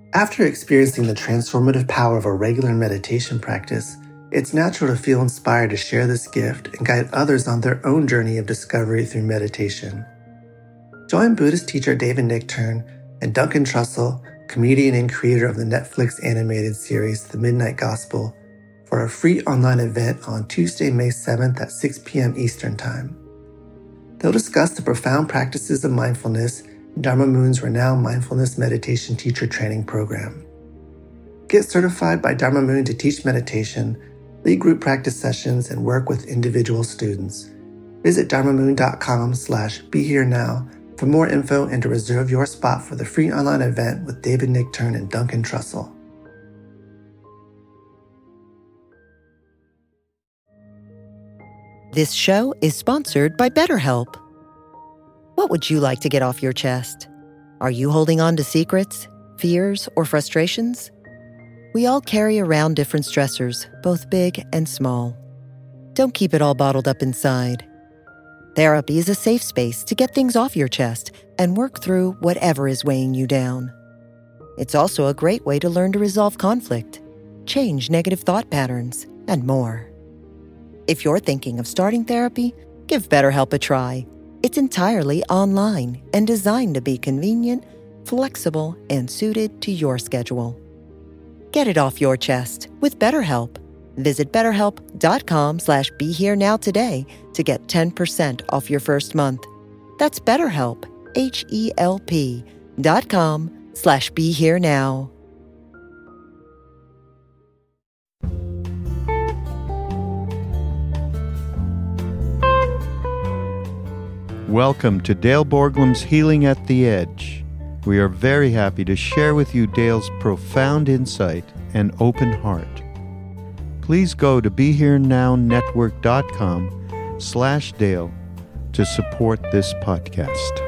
After experiencing the transformative power of a regular meditation practice, it's natural to feel inspired to share this gift and guide others on their own journey of discovery through meditation. Join Buddhist teacher David Nichtern and Duncan Trussell, comedian and creator of the Netflix animated series The Midnight Gospel, for a free online event on Tuesday, May 7th at 6 p.m. Eastern Time. They'll discuss the profound practices of mindfulness in Dharma Moon's renowned mindfulness meditation teacher training program. Get certified by Dharma Moon to teach meditation, lead group practice sessions, and work with individual students. Visit dharmamoon.com/BeHereNow for more info and to reserve your spot for the free online event with David Nichtern and Duncan Trussell. This show is sponsored by BetterHelp. What would you like to get off your chest? Are you holding on to secrets, fears, or frustrations? We all carry around different stressors, both big and small. Don't keep it all bottled up inside. Therapy is a safe space to get things off your chest and work through whatever is weighing you down. It's also a great way to learn to resolve conflict, change negative thought patterns, and more. If you're thinking of starting therapy, give BetterHelp a try. It's entirely online and designed to be convenient, flexible, and suited to your schedule. Get it off your chest with BetterHelp. Visit BetterHelp.com/BeHereNow today to get 10% off your first month. That's BetterHelp, HELP.com/BeHereNow. Welcome to Dale Borglum's Healing at the Edge. We are very happy to share with you Dale's profound insight and open heart. Please go to BeHereNowNetwork.com/Dale to support this podcast.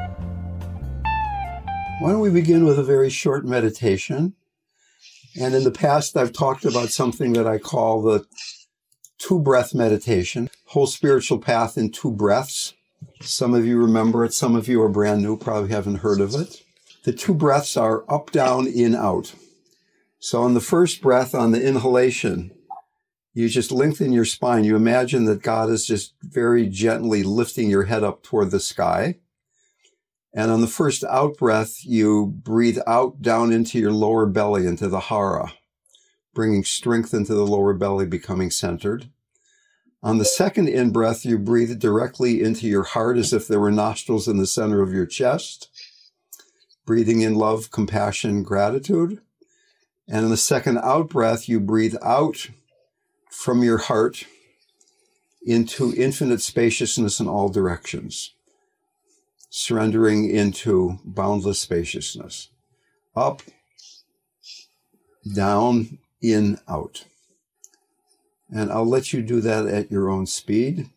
Why don't we begin with a very short meditation? And in the past, I've talked about something that I call the two-breath meditation, whole spiritual path in 2 breaths. Some of you remember it. Some of you are brand new, probably haven't heard of it. The 2 breaths are up, down, in, out. So on the first breath, on the inhalation, you just lengthen your spine. You imagine that God is just very gently lifting your head up toward the sky. And on the first out breath, you breathe out down into your lower belly, into the hara, bringing strength into the lower belly, becoming centered. On the second in-breath, you breathe directly into your heart as if there were nostrils in the center of your chest, breathing in love, compassion, gratitude. And on the second out-breath, you breathe out from your heart into infinite spaciousness in all directions, surrendering into boundless spaciousness. Up, down, in, out. And I'll let you do that at your own speed.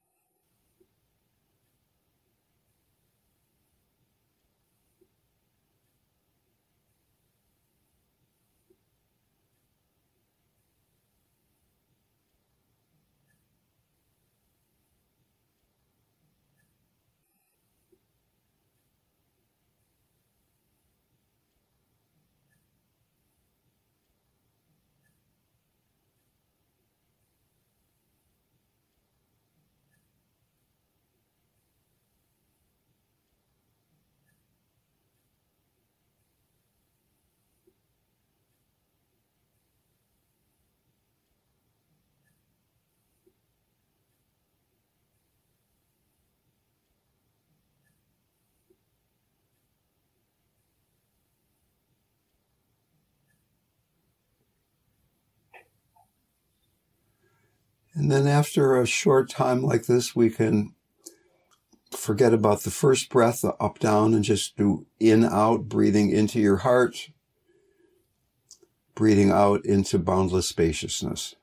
And then after a short time like this, we can forget about the first breath, the up, down, and just do in, out, breathing into your heart, breathing out into boundless spaciousness.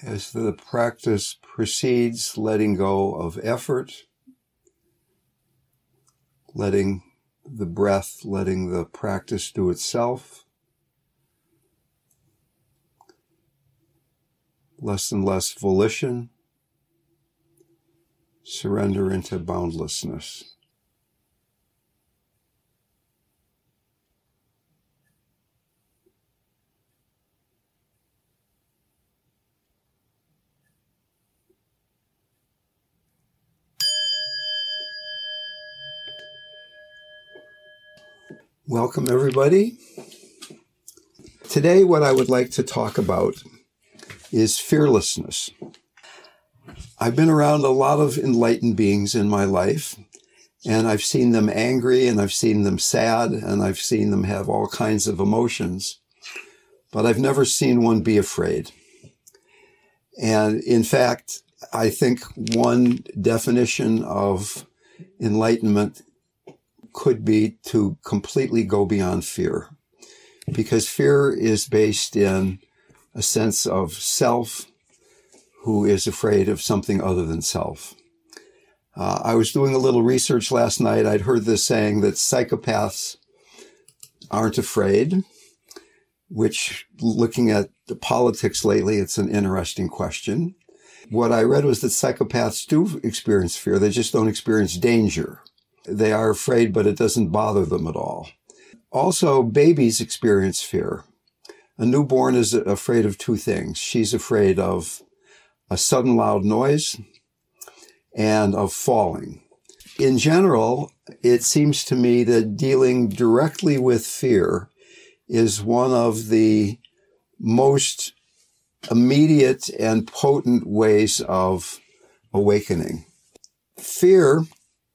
As the practice proceeds, letting go of effort, letting the breath, letting the practice do itself, less and less volition, surrender into boundlessness. Welcome, everybody. Today, what I would like to talk about is fearlessness. I've been around a lot of enlightened beings in my life, and I've seen them angry, and I've seen them sad, and I've seen them have all kinds of emotions, but I've never seen one be afraid. And in fact, I think one definition of enlightenment could be to completely go beyond fear, because fear is based in a sense of self who is afraid of something other than self. I was doing a little research last night. I'd heard this saying that psychopaths aren't afraid, which, looking at the politics lately, it's an interesting question. What I read was that psychopaths do experience fear. They just don't experience danger. They are afraid, but it doesn't bother them at all. Also, babies experience fear. A newborn is afraid of two things. She's afraid of a sudden loud noise and of falling. In general, it seems to me that dealing directly with fear is one of the most immediate and potent ways of awakening. Fear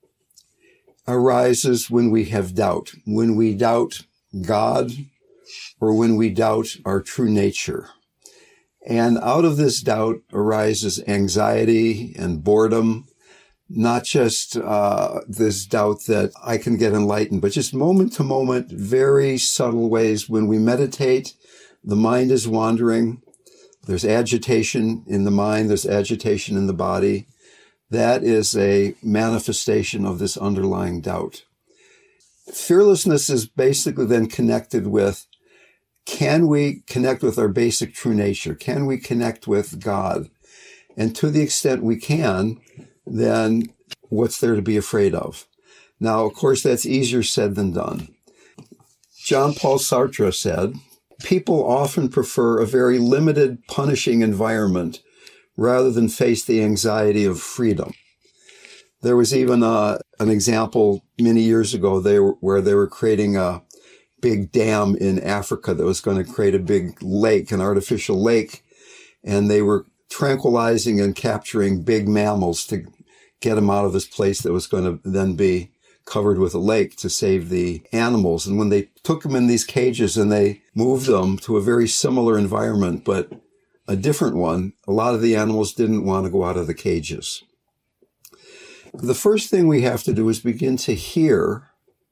arises when we have doubt, when we doubt God, or when we doubt our true nature. And out of this doubt arises anxiety and boredom, not just this doubt that I can get enlightened, but just moment to moment, very subtle ways. When we meditate, the mind is wandering. There's agitation in the mind. There's agitation in the body. That is a manifestation of this underlying doubt. Fearlessness is basically then connected with, can we connect with our basic true nature? Can we connect with God? And to the extent we can, then what's there to be afraid of? Now, of course, that's easier said than done. Jean-Paul Sartre said, people often prefer a very limited, punishing environment rather than face the anxiety of freedom. There was even an example many years ago where they were creating a big dam in Africa that was going to create a big lake, an artificial lake, and they were tranquilizing and capturing big mammals to get them out of this place that was going to then be covered with a lake to save the animals. And when they took them in these cages and they moved them to a very similar environment, but a different one, a lot of the animals didn't want to go out of the cages. The first thing we have to do is begin to hear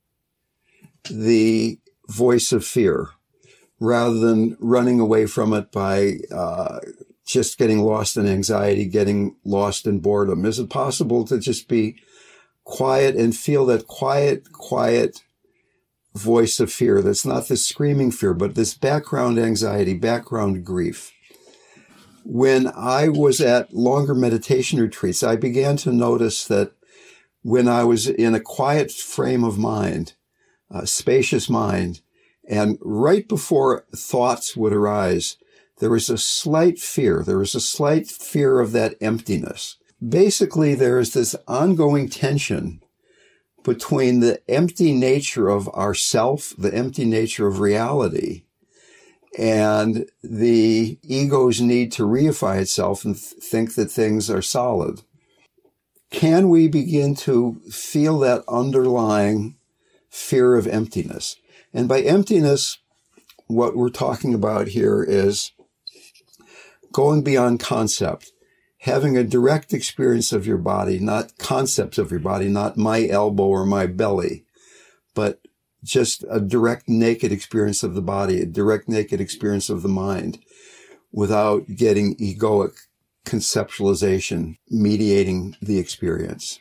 the voice of fear rather than running away from it by just getting lost in anxiety, getting lost in boredom. Is it possible to just be quiet and feel that quiet voice of fear? That's not this screaming fear, but this background anxiety, background grief. When I was at longer meditation retreats, I began to notice that when I was in a quiet frame of mind, a spacious mind, and right before thoughts would arise, there was a slight fear. There was a slight fear of that emptiness. Basically, there is this ongoing tension between the empty nature of ourself, the empty nature of reality, and the ego's need to reify itself and think that things are solid. Can we begin to feel that underlying fear of emptiness? And by emptiness, what we're talking about here is going beyond concept, having a direct experience of your body, not concepts of your body, not my elbow or my belly, but just a direct naked experience of the body, a direct naked experience of the mind. without getting egoic conceptualization mediating the experience.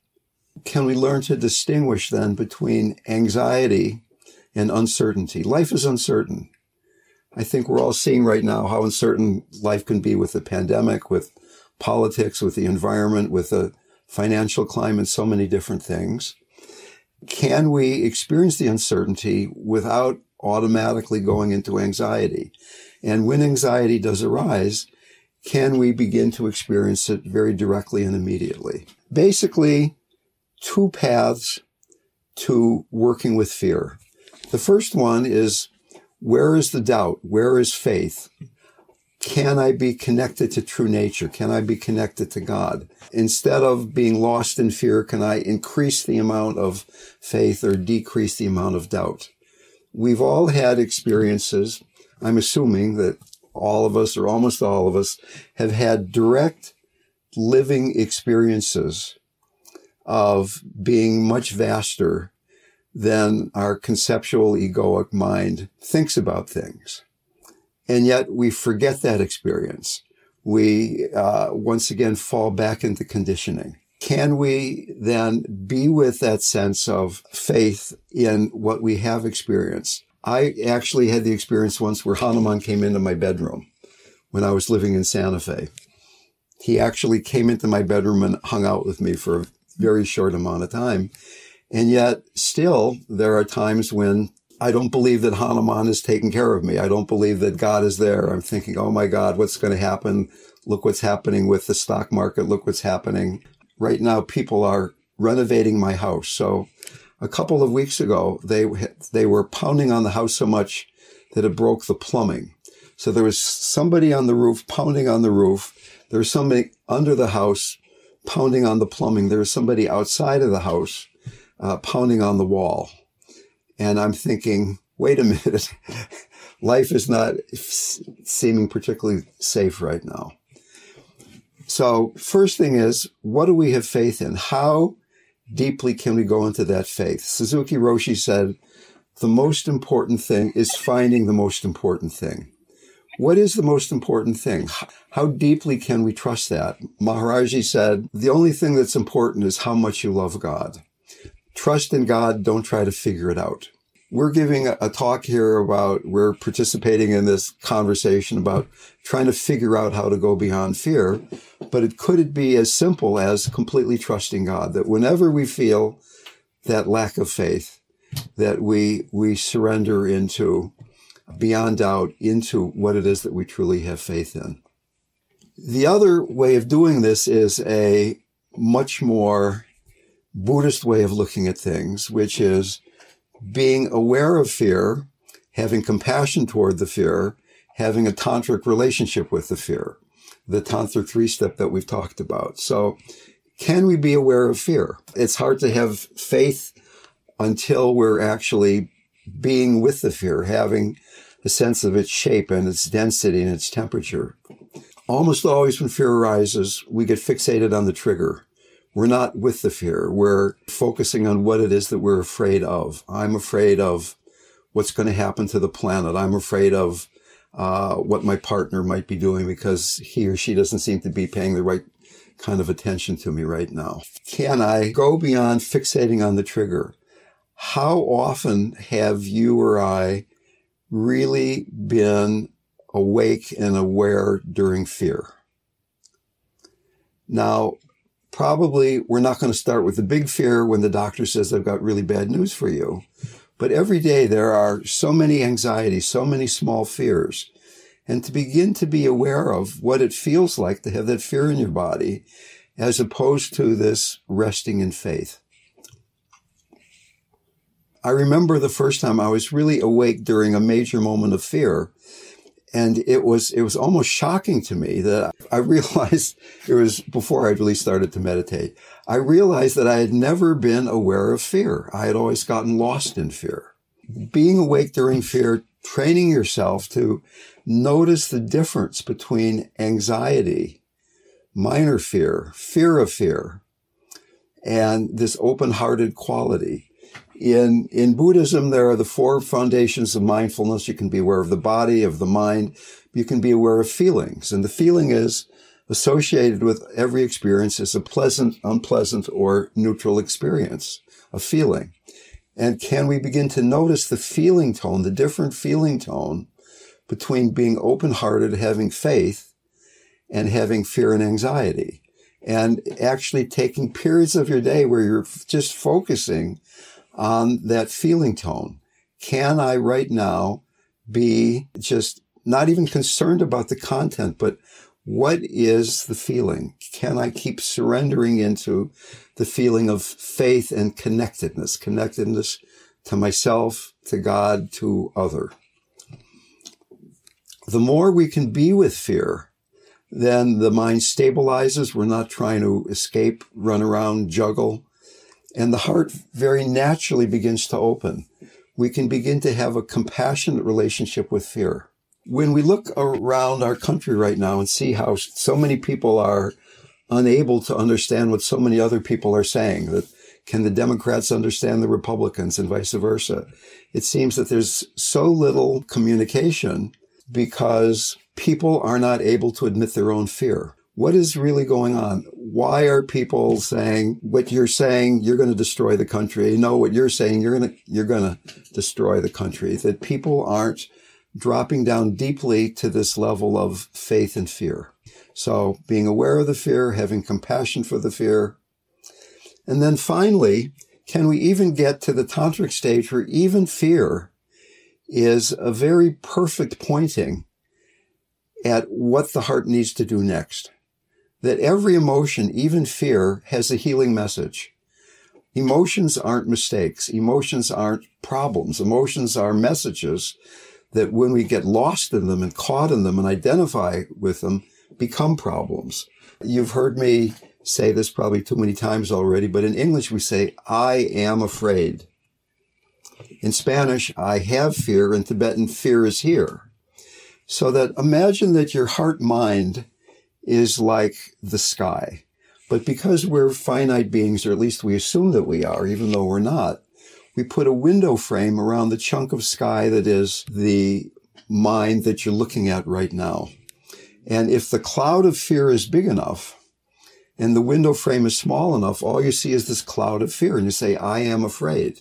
Can we learn to distinguish then between anxiety and uncertainty? Life is uncertain. I think we're all seeing right now how uncertain life can be with the pandemic, with politics, with the environment, with the financial climate, so many different things. Can we experience the uncertainty without automatically going into anxiety? And when anxiety does arise, can we begin to experience it very directly and immediately? Basically, two paths to working with fear. The first one is, where is the doubt? Where is faith? Can I be connected to true nature? Can I be connected to God? Instead of being lost in fear, can I increase the amount of faith or decrease the amount of doubt? We've all had experiences. I'm assuming that all of us, or almost all of us, have had direct living experiences of being much vaster than our conceptual egoic mind thinks about things. And yet we forget that experience. We once again fall back into conditioning. Can we then be with that sense of faith in what we have experienced? I actually had the experience once where Hanuman came into my bedroom when I was living in Santa Fe. He actually came into my bedroom and hung out with me for a very short amount of time. And yet still, there are times when I don't believe that Hanuman is taking care of me. I don't believe that God is there. I'm thinking, oh my God, what's going to happen? Look what's happening with the stock market. Look what's happening. Right now, people are renovating my house. So a couple of weeks ago, they were pounding on the house so much that it broke the plumbing. So there was somebody on the roof pounding on the roof. There was somebody under the house pounding on the plumbing. There was somebody outside of the house pounding on the wall. And I'm thinking, wait a minute, life is not seeming particularly safe right now. So first thing is, what do we have faith in? How deeply can we go into that faith? Suzuki Roshi said, the most important thing is finding the most important thing. What is the most important thing? How deeply can we trust that? Maharaji said, the only thing that's important is how much you love God. Trust in God, don't try to figure it out. We're giving a talk here we're participating in this conversation about trying to figure out how to go beyond fear, but could it be as simple as completely trusting God, that whenever we feel that lack of faith, that we surrender into, beyond doubt, into what it is that we truly have faith in. The other way of doing this is a much more Buddhist way of looking at things, which is being aware of fear, having compassion toward the fear, having a tantric relationship with the fear, the tantric three-step that we've talked about. So can we be aware of fear? It's hard to have faith until we're actually being with the fear, having a sense of its shape and its density and its temperature. Almost always when fear arises, we get fixated on the trigger. We're not with the fear. We're focusing on what it is that we're afraid of. I'm afraid of what's going to happen to the planet. I'm afraid of what my partner might be doing because he or she doesn't seem to be paying the right kind of attention to me right now. Can I go beyond fixating on the trigger? How often have you or I really been awake and aware during fear? Now, probably we're not going to start with the big fear when the doctor says, I've got really bad news for you. But every day there are so many anxieties, so many small fears. And to begin to be aware of what it feels like to have that fear in your body, as opposed to this resting in faith. I remember the first time I was really awake during a major moment of fear. And it was almost shocking to me that I realized, it was before I really started to meditate, I realized that I had never been aware of fear. I had always gotten lost in fear. Being awake during fear, training yourself to notice the difference between anxiety, minor fear, fear of fear, and this open-hearted quality. In Buddhism, there are the 4 foundations of mindfulness. You can be aware of the body, of the mind. You can be aware of feelings. And the feeling is associated with every experience as a pleasant, unpleasant, or neutral experience, a feeling. And can we begin to notice the feeling tone, the different feeling tone between being open-hearted, having faith, and having fear and anxiety? And actually taking periods of your day where you're just focusing on that feeling tone. Can I right now be just not even concerned about the content, but what is the feeling? Can I keep surrendering into the feeling of faith and connectedness to myself, to God, to other? The more we can be with fear, then the mind stabilizes. We're not trying to escape, run around, juggle. And the heart very naturally begins to open. We can begin to have a compassionate relationship with fear. When we look around our country right now and see how so many people are unable to understand what so many other people are saying, that can the Democrats understand the Republicans and vice versa? It seems that there's so little communication because people are not able to admit their own fear. What is really going on? Why are people saying what you're saying, you're going to destroy the country? No, what you're saying, you're going to destroy the country. That people aren't dropping down deeply to this level of faith and fear. So being aware of the fear, having compassion for the fear. And then finally, can we even get to the tantric stage where even fear is a very perfect pointing at what the heart needs to do next? That every emotion, even fear, has a healing message. Emotions aren't mistakes. Emotions aren't problems. Emotions are messages that when we get lost in them and caught in them and identify with them, become problems. You've heard me say this probably too many times already, but in English we say, I am afraid. In Spanish, I have fear. In Tibetan, fear is here. So that imagine that your heart mind is like the sky. But because we're finite beings, or at least we assume that we are, even though we're not, we put a window frame around the chunk of sky that is the mind that you're looking at right now. And if the cloud of fear is big enough and the window frame is small enough, all you see is this cloud of fear. And you say, I am afraid.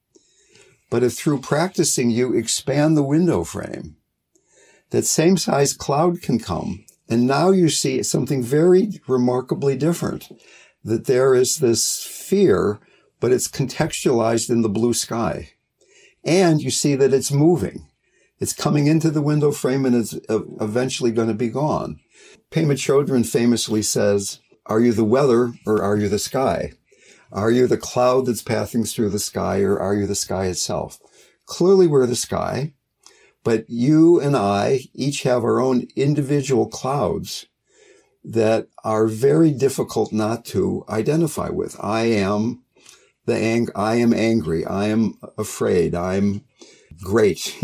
But if through practicing you expand the window frame, that same size cloud can come. And now you see something very remarkably different, that there is this fear, but it's contextualized in the blue sky. And you see that it's moving. It's coming into the window frame and it's eventually going to be gone. Pema Chodron famously says, are you the weather or are you the sky? Are you the cloud that's passing through the sky or are you the sky itself? Clearly we're the sky. But you and I each have our own individual clouds that are very difficult not to identify with. I am angry. I am afraid. I'm great.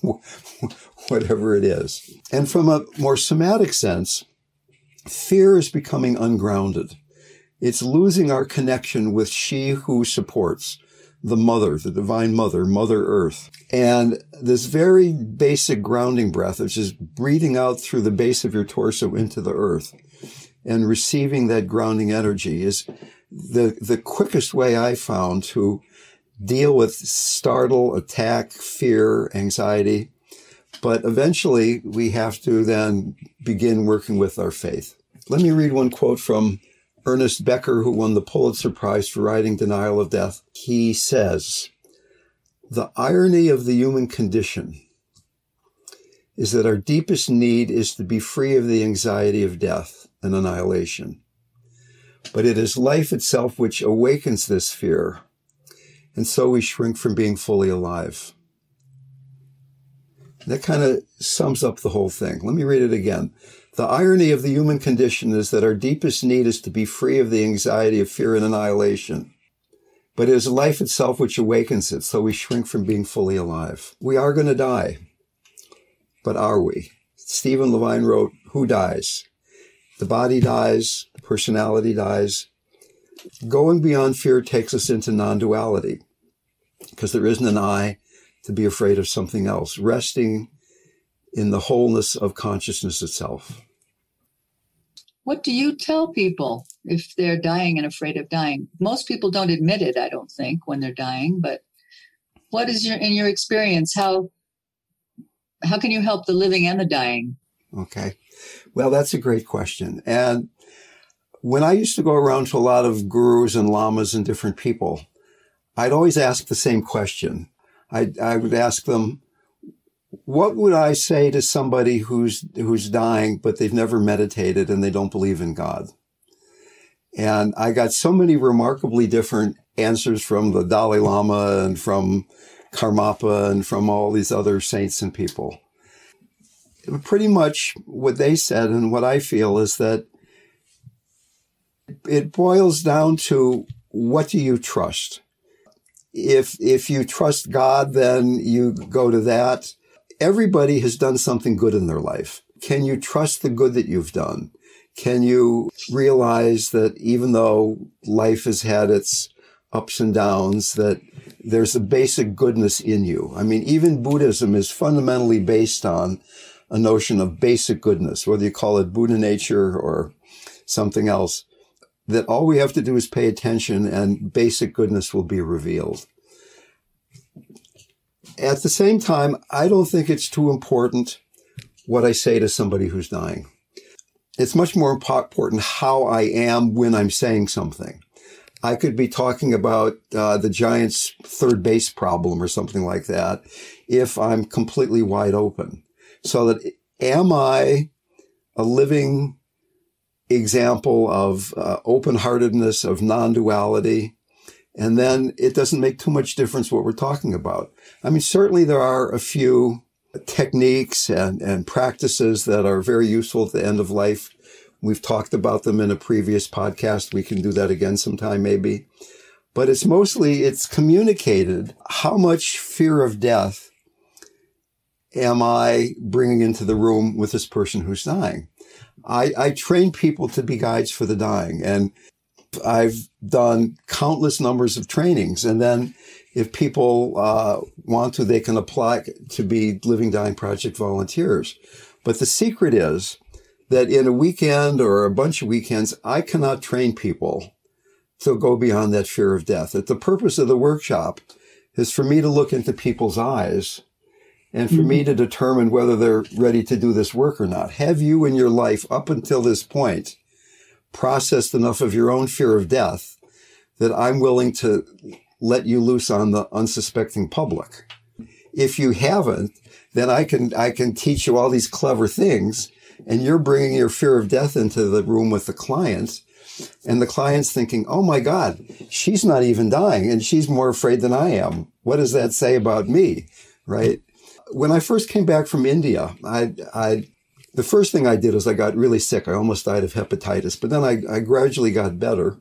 Whatever it is. And from a more somatic sense, fear is becoming ungrounded. It's losing our connection with she who supports, the mother, the divine mother, Mother Earth. And this very basic grounding breath, which is breathing out through the base of your torso into the earth and receiving that grounding energy, is the quickest way I found to deal with startle, attack, fear, anxiety. But eventually we have to then begin working with our faith. Let me read one quote from Ernest Becker, who won the Pulitzer Prize for writing Denial of Death. He says, the irony of the human condition is that our deepest need is to be free of the anxiety of death and annihilation. But it is life itself which awakens this fear, and so we shrink from being fully alive. That kind of sums up the whole thing. Let me read it again. The irony of the human condition is that our deepest need is to be free of the anxiety of fear and annihilation. But it is life itself which awakens it, so we shrink from being fully alive. We are going to die. But are we? Stephen Levine wrote, who dies? The body dies, personality dies. Going beyond fear takes us into non-duality. because there isn't an I to be afraid of something else, resting in the wholeness of consciousness itself. What do you tell people if they're dying and afraid of dying? Most people don't admit it, I don't think, when they're dying, but what is in your experience, how can you help the living and the dying? Okay. Well, that's a great question. And when I used to go around to a lot of gurus and lamas and different people, I'd always ask the same question. I would ask them, what would I say to somebody who's dying, but they've never meditated and they don't believe in God? And I got so many remarkably different answers from the Dalai Lama and from Karmapa and from all these other saints and people. Pretty much what they said and what I feel is that it boils down to, what do you trust? If you trust God, then you go to that. Everybody has done something good in their life. Can you trust the good that you've done? Can you realize that even though life has had its ups and downs, that there's a basic goodness in you? I mean, even Buddhism is fundamentally based on a notion of basic goodness, whether you call it Buddha nature or something else, that all we have to do is pay attention and basic goodness will be revealed. At the same time, I don't think it's too important what I say to somebody who's dying. It's much more important how I am when I'm saying something. I could be talking about the Giants' third base problem or something like that if I'm completely wide open. So that, am I a living example of open-heartedness, of non-duality? And then it doesn't make too much difference what we're talking about. I mean, certainly there are a few techniques and practices that are very useful at the end of life. We've talked about them in a previous podcast. We can do that again sometime maybe. But it's communicated how much fear of death am I bringing into the room with this person who's dying. I train people to be guides for the dying, and I've done countless numbers of trainings. And then if people want to, they can apply to be Living Dying Project volunteers. But the secret is that in a weekend or a bunch of weekends, I cannot train people to go beyond that fear of death. That the purpose of the workshop is for me to look into people's eyes and for me to determine whether they're ready to do this work or not. Have you in your life up until this point processed enough of your own fear of death that I'm willing to let you loose on the unsuspecting public? If you haven't, then I can teach you all these clever things, and you're bringing your fear of death into the room with the client, and the client's thinking, oh my God, she's not even dying and she's more afraid than I am. What does that say about me? Right? When I first came back from India, the first thing I did is I got really sick. I almost died of hepatitis, but then I gradually got better.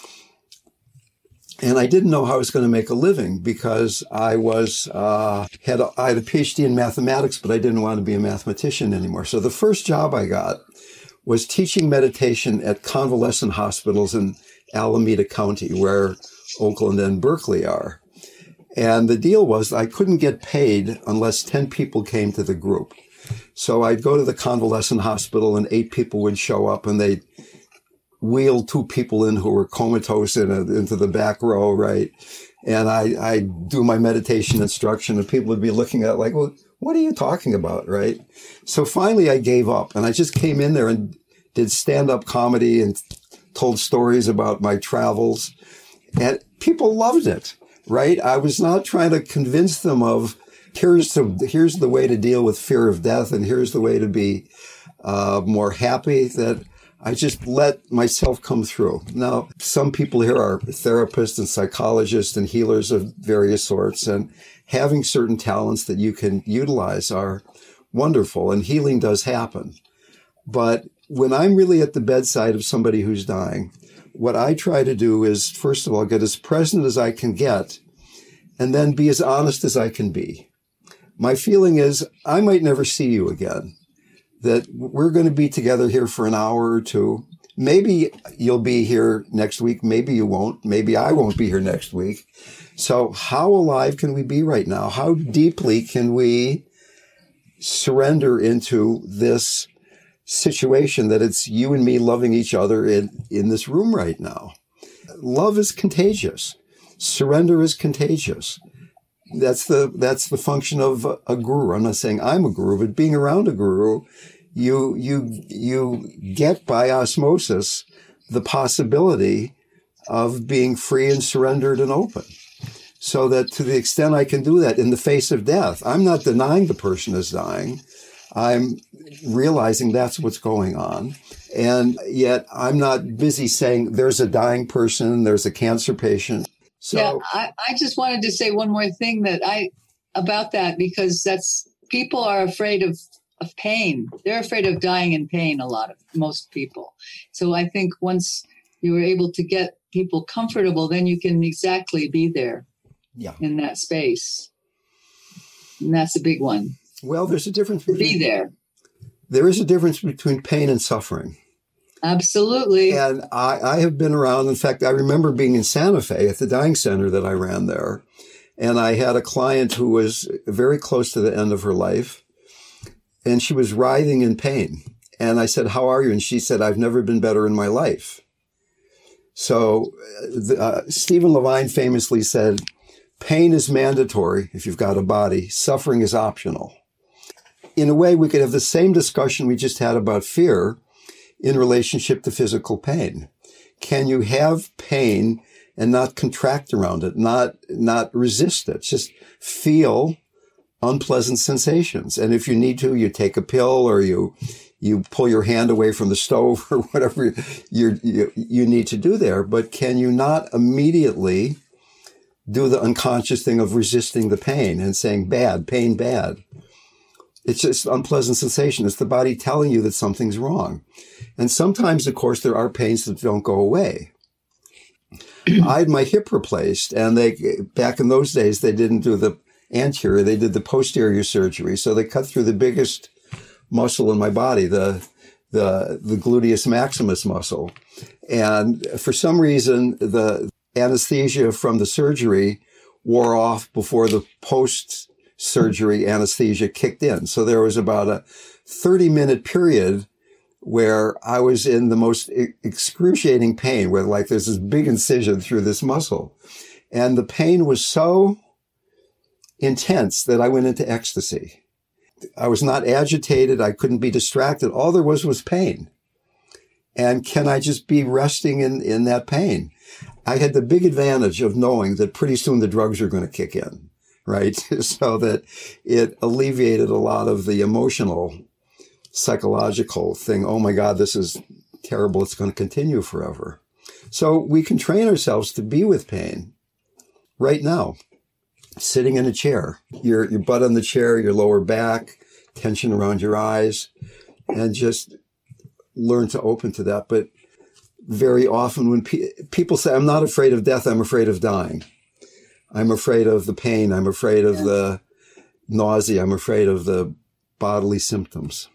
And I didn't know how I was going to make a living because I had a PhD in mathematics, but I didn't want to be a mathematician anymore. So the first job I got was teaching meditation at convalescent hospitals in Alameda County, where Oakland and Berkeley are. And the deal was I couldn't get paid unless 10 people came to the group. So I'd go to the convalescent hospital and 8 people would show up, and they'd wheel 2 people in who were comatose into the back row, right? And I do my meditation instruction, and people would be looking at it like, well, what are you talking about, right? So finally I gave up, and I just came in there and did stand-up comedy and told stories about my travels, and people loved it, right? I was not trying to convince them of here's the way to deal with fear of death, and here's the way to be more happy. That I just let myself come through. Now, some people here are therapists and psychologists and healers of various sorts, and having certain talents that you can utilize are wonderful, and healing does happen. But when I'm really at the bedside of somebody who's dying, what I try to do is, first of all, get as present as I can get, and then be as honest as I can be. My feeling is I might never see you again, that we're going to be together here for an hour or two, maybe you'll be here next week. Maybe you won't. Maybe I won't be here next week. So how alive can we be right now? How deeply can we surrender into this situation that it's you and me loving each other in this room right now? Love is contagious. Surrender is contagious. That's the function of a guru. I'm not saying I'm a guru, but being around a guru, you get by osmosis the possibility of being free and surrendered and open. So that to the extent I can do that in the face of death, I'm not denying the person is dying. I'm realizing that's what's going on. And yet I'm not busy saying there's a dying person, there's a cancer patient. So yeah, I just wanted to say one more thing about that, because people are afraid of pain. They're afraid of dying in pain, most people. So I think once you are able to get people comfortable, then you can exactly be there in that space. And that's a big one. Well, there's a difference. Be there. There is a difference between pain and suffering. Absolutely. And I have been around. In fact, I remember being in Santa Fe at the dying center that I ran there. And I had a client who was very close to the end of her life. And she was writhing in pain. And I said, "How are you?" And she said, "I've never been better in my life." So Stephen Levine famously said, "Pain is mandatory if you've got a body. Suffering is optional." In a way, we could have the same discussion we just had about fear in relationship to physical pain. Can you have pain and not contract around it, not resist it? Just feel unpleasant sensations. And if you need to, you take a pill or you pull your hand away from the stove or whatever you need to do there. But can you not immediately do the unconscious thing of resisting the pain and saying, bad, pain, bad? It's just unpleasant sensation. It's the body telling you that something's wrong. And sometimes, of course, there are pains that don't go away. I had my hip replaced, and back in those days, they didn't do the anterior, they did the posterior surgery. So they cut through the biggest muscle in my body, the gluteus maximus muscle. And for some reason, the anesthesia from the surgery wore off before the post-surgery anesthesia kicked in. So there was about a 30-minute period where I was in the most excruciating pain, where like there's this big incision through this muscle. And the pain was so intense that I went into ecstasy. I was not agitated. I couldn't be distracted. All there was pain. And can I just be resting in that pain? I had the big advantage of knowing that pretty soon the drugs are going to kick in, right? So that it alleviated a lot of the emotional, psychological thing. Oh my God, this is terrible. It's going to continue forever. So we can train ourselves to be with pain right now, sitting in a chair, your butt on the chair, your lower back, tension around your eyes, and just learn to open to that. But very often when people say, "I'm not afraid of death, I'm afraid of dying. I'm afraid of the pain. I'm afraid of the nausea. I'm afraid of the bodily symptoms."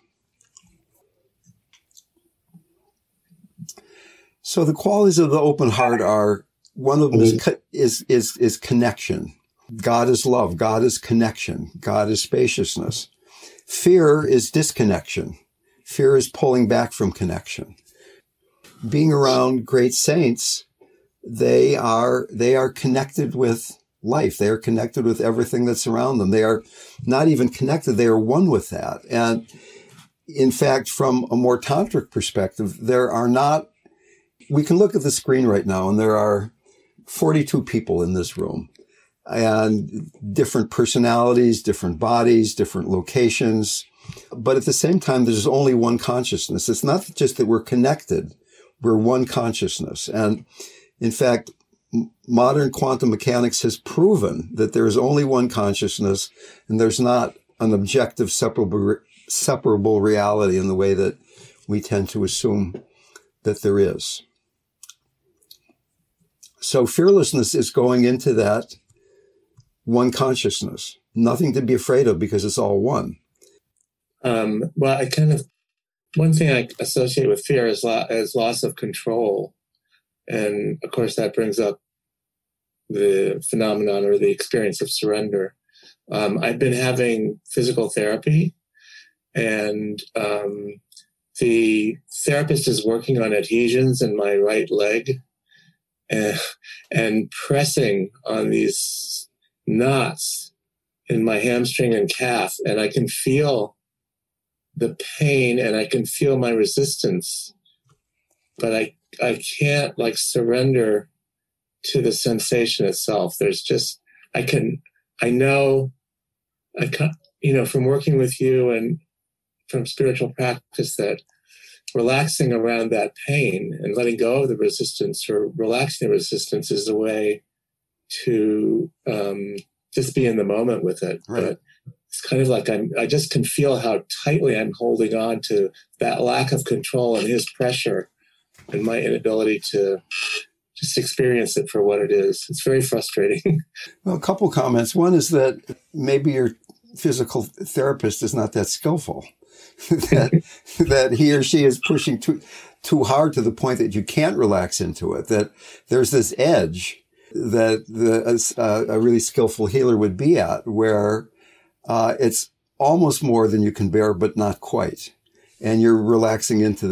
So the qualities of the open heart are, one of them is connection. God is love. God is connection. God is spaciousness. Fear is disconnection. Fear is pulling back from connection. Being around great saints, they are connected with life. They are connected with everything that's around them. They are not even connected. They are one with that. And in fact, from a more tantric perspective, we can look at the screen right now and there are 42 people in this room and different personalities, different bodies, different locations. But at the same time, there's only one consciousness. It's not just that we're connected. We're one consciousness. And in fact, modern quantum mechanics has proven that there is only one consciousness and there's not an objective separable reality in the way that we tend to assume that there is. So fearlessness is going into that one consciousness, nothing to be afraid of because it's all one. Well, I kind of one thing I associate with fear is loss of control. And of course, that brings up the phenomenon or the experience of surrender. I've been having physical therapy, and the therapist is working on adhesions in my right leg and pressing on these knots in my hamstring and calf. And I can feel the pain and I can feel my resistance, but I can't like surrender to the sensation itself. There's just, I know, from working with you and from spiritual practice, that relaxing around that pain and letting go of the resistance or relaxing the resistance is the way to just be in the moment with it. Right. But it's kind of like I just can feel how tightly I'm holding on to that lack of control and his pressure and my inability to just experience it for what it is. It's very frustrating. Well, a couple comments. One is that maybe your physical therapist is not that skillful, that he or she is pushing too hard to the point that you can't relax into it, that there's this edge that a really skillful healer would be at, where it's almost more than you can bear, but not quite. And you're relaxing into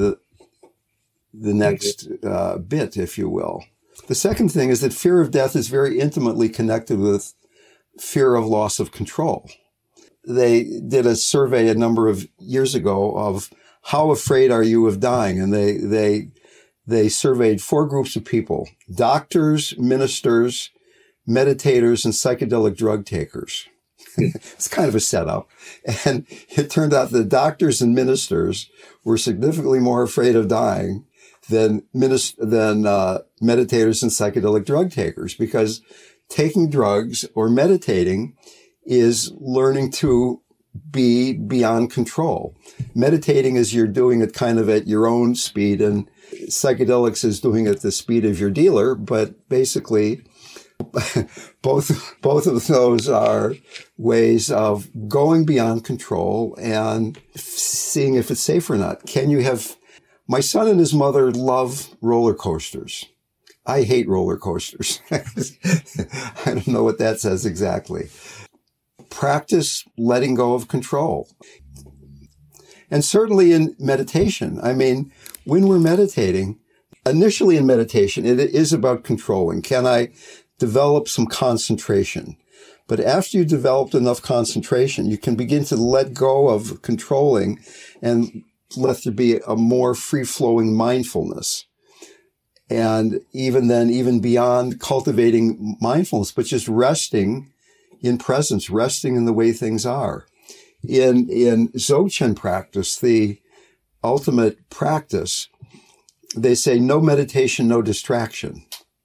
the next bit, if you will. The second thing is that fear of death is very intimately connected with fear of loss of control. They did a survey a number of years ago of how afraid are you of dying? And they surveyed 4 groups of people: doctors, ministers, meditators, and psychedelic drug takers. It's kind of a setup. And it turned out the doctors and ministers were significantly more afraid of dying than meditators and psychedelic drug takers, because taking drugs or meditating is learning to be beyond control. Meditating is you're doing it kind of at your own speed, and psychedelics is doing it at the speed of your dealer. But basically, both of those are ways of going beyond control and seeing if it's safe or not. My son and his mother love roller coasters. I hate roller coasters. I don't know what that says exactly. Practice letting go of control. And certainly in meditation, I mean, when we're meditating, initially in meditation, it is about controlling. Can I develop some concentration? But after you developed enough concentration, you can begin to let go of controlling and let there be a more free-flowing mindfulness. And even beyond cultivating mindfulness, but just resting in presence, resting in the way things are. In Dzogchen practice, the ultimate practice, they say no meditation, no distraction.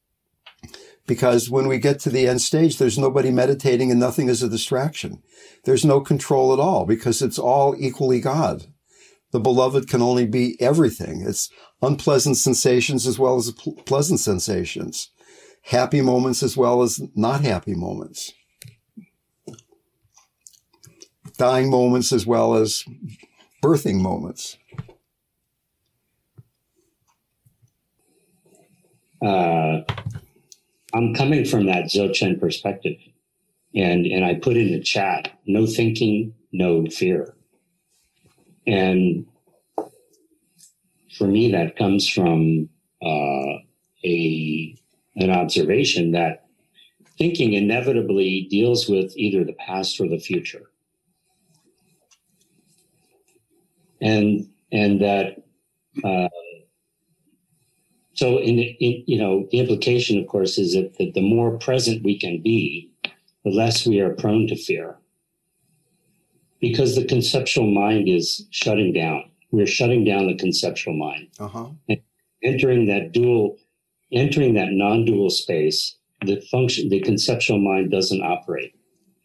Because when we get to the end stage, there's nobody meditating and nothing is a distraction. There's no control at all, because it's all equally God. The beloved can only be everything. It's unpleasant sensations as well as pleasant sensations, happy moments as well as not happy moments, dying moments as well as birthing moments. I'm coming from that Dzogchen perspective, and I put in the chat, no thinking, no fear. And for me, that comes from an observation that thinking inevitably deals with either the past or the future. And that, so the implication, of course, is that the more present we can be, the less we are prone to fear. Because the conceptual mind is shutting down. We're shutting down the conceptual mind. And entering that non-dual space, the conceptual mind doesn't operate.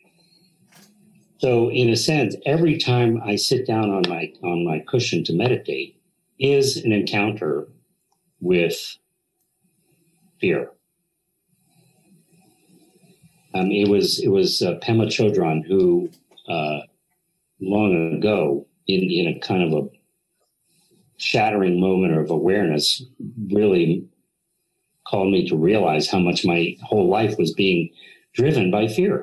So in a sense, every time I sit down on my cushion to meditate is an encounter with fear. It was Pema Chodron who long ago in a kind of shattering moment of awareness really called me to realize how much my whole life was being driven by fear.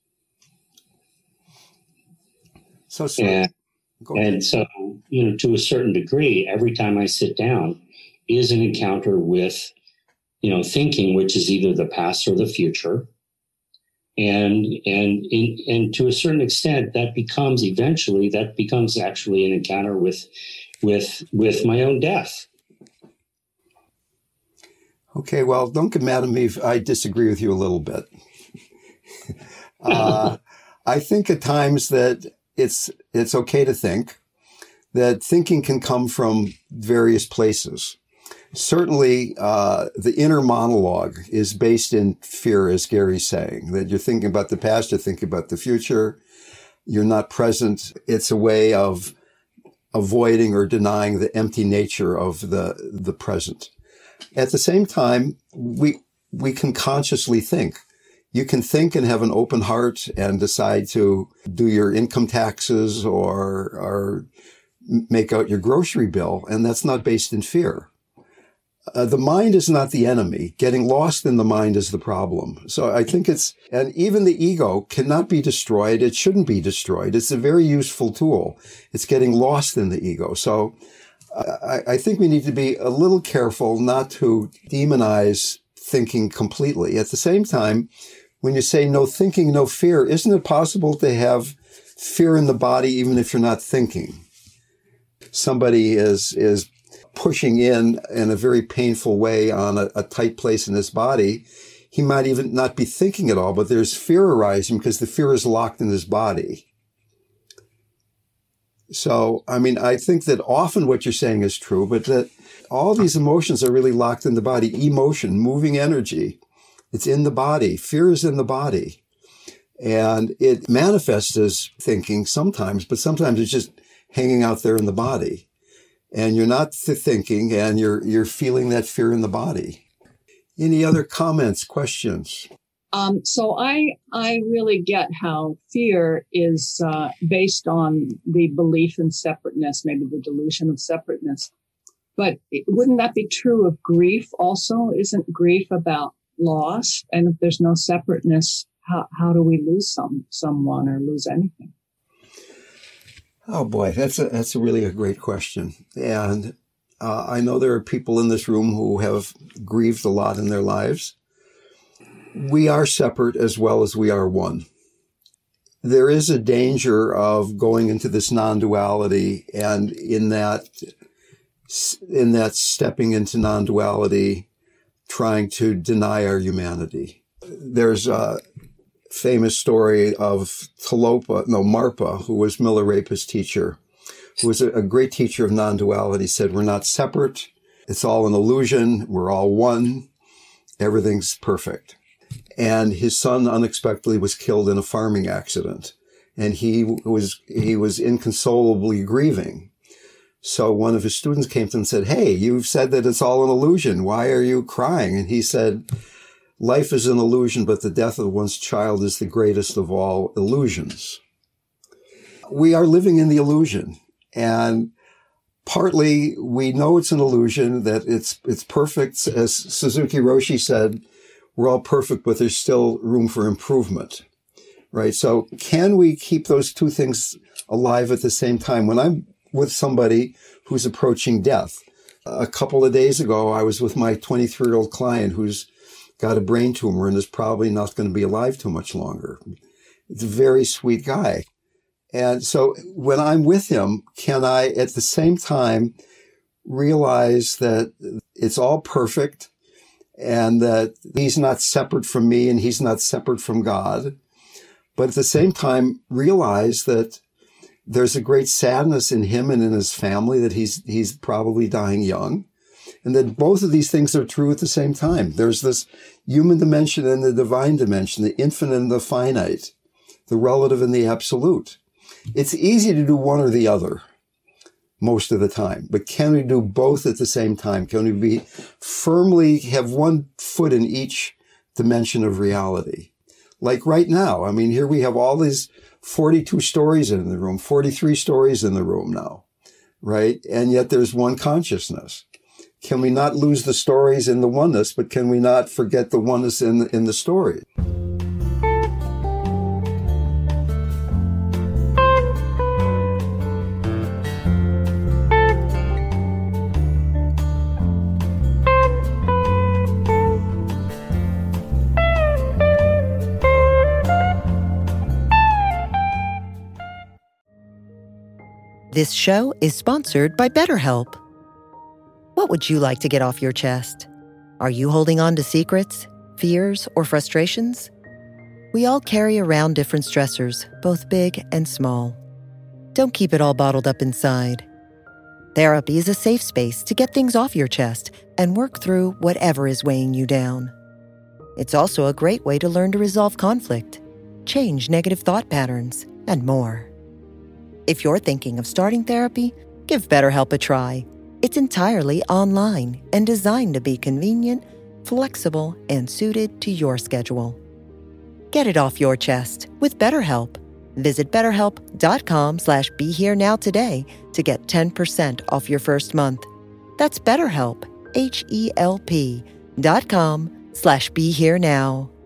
So, and so, to a certain degree, every time I sit down is an encounter with, thinking, which is either the past or the future. And to a certain extent, that becomes actually an encounter with my own death. Okay, well, don't get mad at me if I disagree with you a little bit. I think at times that it's okay to think, that thinking can come from various places. Certainly, the inner monologue is based in fear, as Gary's saying, that you're thinking about the past, you're thinking about the future, you're not present. It's a way of avoiding or denying the empty nature of the present. At the same time, we can consciously think. You can think and have an open heart and decide to do your income taxes or make out your grocery bill, and that's not based in fear. The mind is not the enemy. Getting lost in the mind is the problem. So I think and even the ego cannot be destroyed. It shouldn't be destroyed. It's a very useful tool. It's getting lost in the ego. So I think we need to be a little careful not to demonize thinking completely. At the same time, when you say no thinking, no fear, isn't it possible to have fear in the body even if you're not thinking? Somebody is pushing in a very painful way on a tight place in his body. He might even not be thinking at all, but there's fear arising because the fear is locked in his body. So, I think that often what you're saying is true, but that all these emotions are really locked in the body. Emotion, moving energy, it's in the body. Fear is in the body. And it manifests as thinking sometimes, but sometimes it's just hanging out there in the body. And you're not thinking, and you're feeling that fear in the body. Any other comments, questions? So I really get how fear is based on the belief in separateness, maybe the delusion of separateness. But wouldn't that be true of grief also? Isn't grief about loss? And if there's no separateness, how do we lose someone or lose anything? Oh boy, that's really a great question. And I know there are people in this room who have grieved a lot in their lives. We are separate as well as we are one. There is a danger of going into this non-duality, and in that stepping into non-duality, trying to deny our humanity. There's a famous story of Marpa, who was Milarepa's teacher, who was a great teacher of non-duality, said, we're not separate. It's all an illusion. We're all one. Everything's perfect. And his son unexpectedly was killed in a farming accident, and he was inconsolably grieving. So one of his students came to him and said, hey, you've said that it's all an illusion. Why are you crying? And he said, life is an illusion, but the death of one's child is the greatest of all illusions. We are living in the illusion, and partly we know it's an illusion, that it's perfect. As Suzuki Roshi said, we're all perfect, but there's still room for improvement, right? So can we keep those two things alive at the same time? When I'm with somebody who's approaching death, a couple of days ago, I was with my 23-year-old client who's got a brain tumor and is probably not going to be alive too much longer. It's a very sweet guy. And so when I'm with him, can I at the same time realize that it's all perfect, and that he's not separate from me and he's not separate from God, but at the same time realize that there's a great sadness in him and in his family, that he's probably dying young, and that both of these things are true at the same time. There's this human dimension and the divine dimension, the infinite and the finite, the relative and the absolute. It's easy to do one or the other most of the time, but can we do both at the same time? Can we firmly have one foot in each dimension of reality? Like right now, here we have all these 42 stories in the room, 43 stories in the room now. right? And yet there's one consciousness. Can we not lose the stories in the oneness, but can we not forget the oneness in the story? This show is sponsored by BetterHelp. What would you like to get off your chest? Are you holding on to secrets, fears, or frustrations? We all carry around different stressors, both big and small. Don't keep it all bottled up inside. Therapy is a safe space to get things off your chest and work through whatever is weighing you down. It's also a great way to learn to resolve conflict, change negative thought patterns, and more. If you're thinking of starting therapy, give BetterHelp a try. It's entirely online and designed to be convenient, flexible, and suited to your schedule. Get it off your chest with BetterHelp. Visit BetterHelp.com/BeHereNow today to get 10% off your first month. That's BetterHelp, HELP.com/BeHereNow.